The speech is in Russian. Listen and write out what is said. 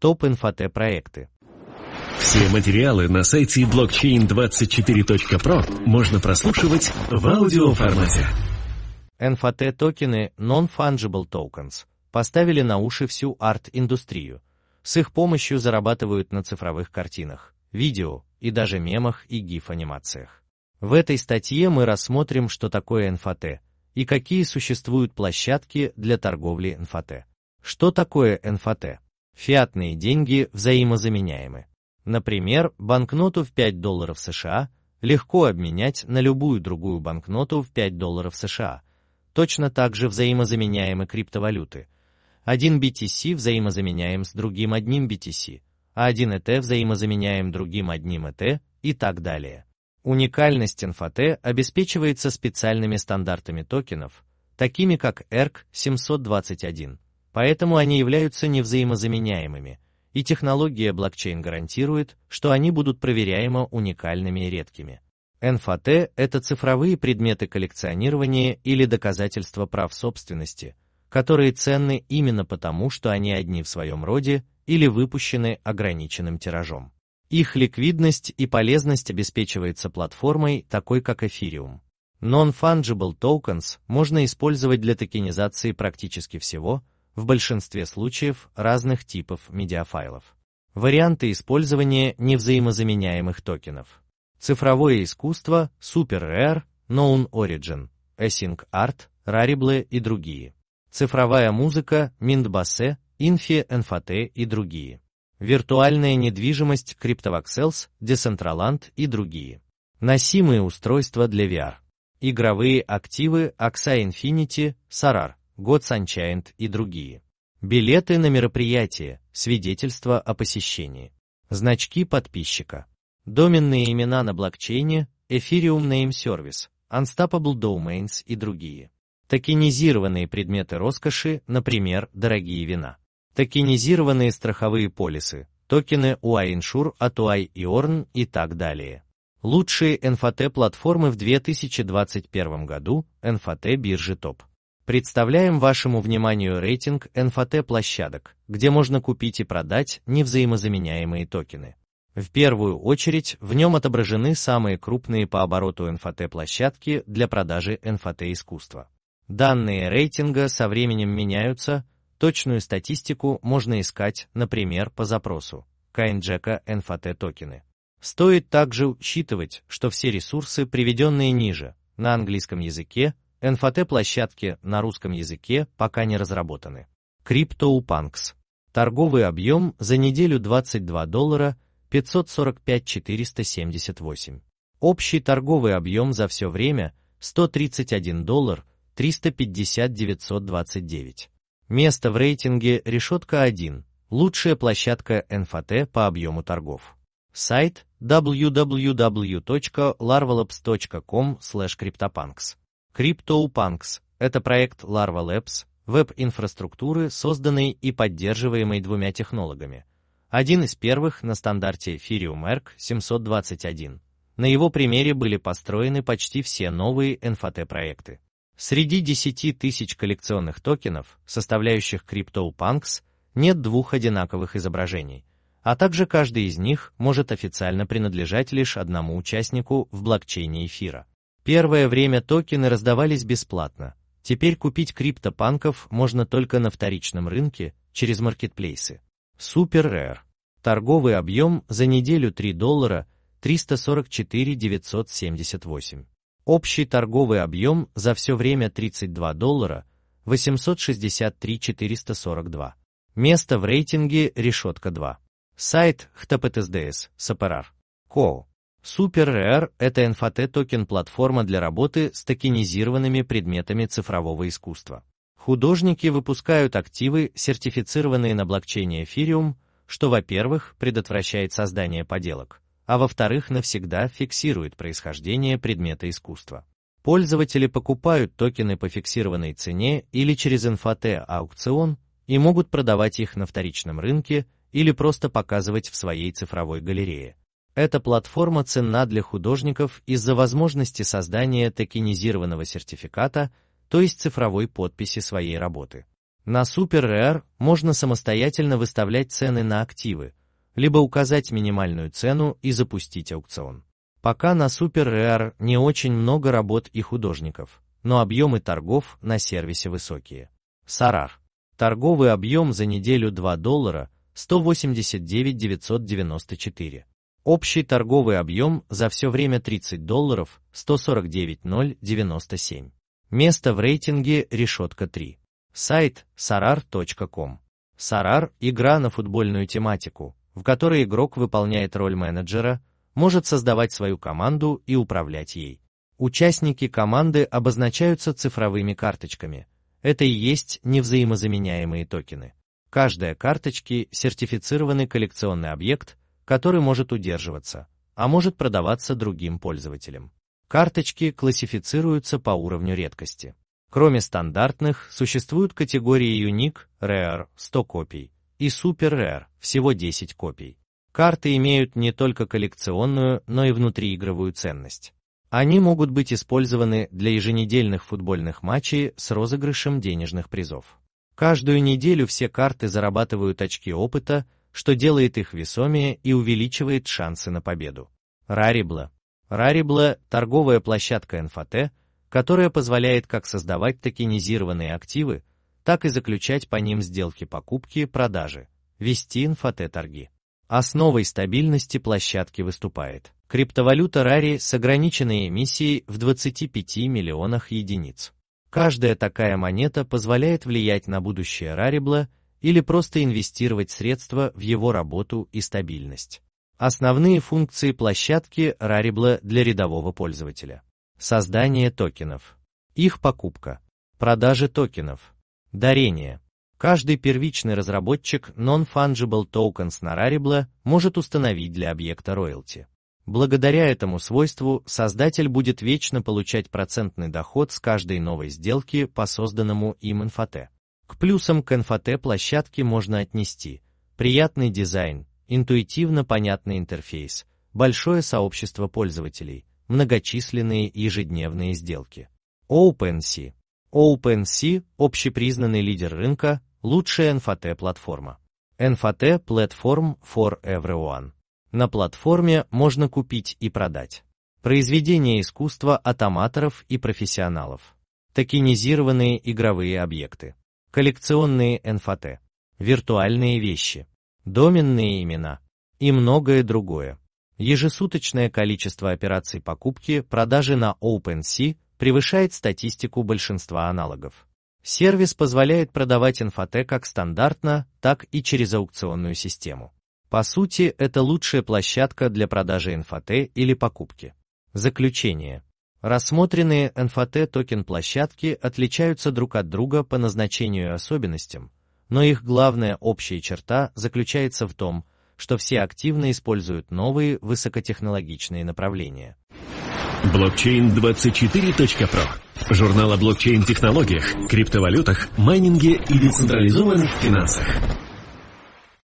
Топ-НФТ-проекты. Все материалы на сайте blockchain24.pro можно прослушивать в аудиоформате. NFT-токены Non-Fungible Tokens поставили на уши всю арт-индустрию. С их помощью зарабатывают на цифровых картинах, видео и даже мемах и гиф-анимациях. В этой статье мы рассмотрим, что такое NFT и какие существуют площадки для торговли NFT. Что такое NFT? Фиатные деньги взаимозаменяемы. Например, банкноту в $5 США легко обменять на любую другую банкноту в $5 США. Точно так же взаимозаменяемы криптовалюты. Один BTC взаимозаменяем с другим одним BTC, а один ETH взаимозаменяем другим одним ETH и так далее. Уникальность NFT обеспечивается специальными стандартами токенов, такими как ERC-721, поэтому они являются невзаимозаменяемыми, и технология блокчейн гарантирует, что они будут проверяемо уникальными и редкими. NFT – это цифровые предметы коллекционирования или доказательства прав собственности, которые ценны именно потому, что они одни в своем роде или выпущены ограниченным тиражом. Их ликвидность и полезность обеспечивается платформой, такой как Ethereum. Non-Fungible Tokens можно использовать для токенизации практически всего, в большинстве случаев разных типов медиафайлов. Варианты использования невзаимозаменяемых токенов. Цифровое искусство, Super Rare, Known Origin, Async Art, Rarible и другие. Цифровая музыка, Mintbase, Infi, NFT и другие. Виртуальная недвижимость, CryptoVoxels, Decentraland и другие. Носимые устройства для VR. Игровые активы, Axie Infinity, Sarar, Gods Unchained и другие. Билеты на мероприятия, свидетельства о посещении. Значки подписчика. Доменные имена на блокчейне, Ethereum Name Service, Unstoppable Domains и другие. Токенизированные предметы роскоши, например, дорогие вина. Токенизированные страховые полисы, токены UiInsure от UI и Orn и так далее. Лучшие NFT-платформы в 2021 году, NFT-биржи ТОП. Представляем вашему вниманию рейтинг NFT-площадок, где можно купить и продать невзаимозаменяемые токены. В первую очередь в нем отображены самые крупные по обороту NFT-площадки для продажи NFT-искусства. Данные рейтинга со временем меняются, точную статистику можно искать, например, по запросу CoinJack NFT-токены. Стоит также учитывать, что все ресурсы, приведенные ниже, на английском языке, NFT-площадки на русском языке пока не разработаны. CryptoPunks. Торговый объем за неделю $22 545 478. Общий торговый объем за все время $131 350 929. Место в рейтинге решетка 1. Лучшая площадка NFT по объему торгов. Сайт www.larvalabs.com/CryptoPunks. CryptoPunks – это проект Larva Labs, веб-инфраструктуры, созданной и поддерживаемой двумя технологами. Один из первых на стандарте Ethereum ERC-721. На его примере были построены почти все новые NFT-проекты. Среди 10 тысяч коллекционных токенов, составляющих CryptoPunks, нет двух одинаковых изображений, а также каждый из них может официально принадлежать лишь одному участнику в блокчейне эфира. Первое время токены раздавались бесплатно, теперь купить криптопанков можно только на вторичном рынке, через маркетплейсы. Super Rare. Торговый объем за неделю $3 344 978. Общий торговый объем за все время $32 863 442. Место в рейтинге решетка 2. Сайт HTTPS, SPRR. Co. Super Rare – это NFT-токен-платформа для работы с токенизированными предметами цифрового искусства. Художники выпускают активы, сертифицированные на блокчейне Ethereum, что, во-первых, предотвращает создание подделок, а во-вторых, навсегда фиксирует происхождение предмета искусства. Пользователи покупают токены по фиксированной цене или через NFT-аукцион и могут продавать их на вторичном рынке или просто показывать в своей цифровой галерее. Эта платформа ценна для художников из-за возможности создания токенизированного сертификата, то есть цифровой подписи своей работы. На SuperRare можно самостоятельно выставлять цены на активы, либо указать минимальную цену и запустить аукцион. Пока на SuperRare не очень много работ и художников, но объемы торгов на сервисе высокие. SARAR. Торговый объем за неделю $2 189 994. Общий торговый объем за все время $30 149 097. Место в рейтинге решетка 3. Сайт sarar.com. SARAR – игра на футбольную тематику, в которой игрок выполняет роль менеджера, может создавать свою команду и управлять ей. Участники команды обозначаются цифровыми карточками. Это и есть невзаимозаменяемые токены. Каждая карточки – сертифицированный коллекционный объект, который может удерживаться, а может продаваться другим пользователям. Карточки классифицируются по уровню редкости. Кроме стандартных, существуют категории Unique, Rare, 100 копий, и Super Rare, всего 10 копий. Карты имеют не только коллекционную, но и внутриигровую ценность. Они могут быть использованы для еженедельных футбольных матчей с розыгрышем денежных призов. Каждую неделю все карты зарабатывают очки опыта, что делает их весомее и увеличивает шансы на победу. Rarible. Rarible – торговая площадка NFT, которая позволяет как создавать токенизированные активы, так и заключать по ним сделки покупки-продажи, вести NFT-торги. Основой стабильности площадки выступает криптовалюта Rari с ограниченной эмиссией в 25 миллионах единиц. Каждая такая монета позволяет влиять на будущее Rarible или просто инвестировать средства в его работу и стабильность. Основные функции площадки Rarible для рядового пользователя. Создание токенов. Их покупка. Продажа токенов. Дарение. Каждый первичный разработчик Non-Fungible Tokens на Rarible может установить для объекта роялти. Благодаря этому свойству создатель будет вечно получать процентный доход с каждой новой сделки по созданному им NFT. К плюсам к NFT площадке можно отнести приятный дизайн, интуитивно понятный интерфейс, большое сообщество пользователей, многочисленные ежедневные сделки. OpenSea. OpenSea – общепризнанный лидер рынка, лучшая NFT-платформа. NFT – Platform for Everyone. На платформе можно купить и продать произведения искусства от аматоров и профессионалов, токенизированные игровые объекты, коллекционные NFT, виртуальные вещи, доменные имена и многое другое. Ежесуточное количество операций покупки-продажи на OpenSea превышает статистику большинства аналогов. Сервис позволяет продавать NFT как стандартно, так и через аукционную систему. По сути, это лучшая площадка для продажи NFT или покупки. Заключение. Рассмотренные NFT токен-площадки отличаются друг от друга по назначению и особенностям, но их главная общая черта заключается в том, что все активно используют новые высокотехнологичные направления. Blockchain24.pro. Журнал о блокчейн-технологиях, криптовалютах, майнинге и децентрализованных финансах.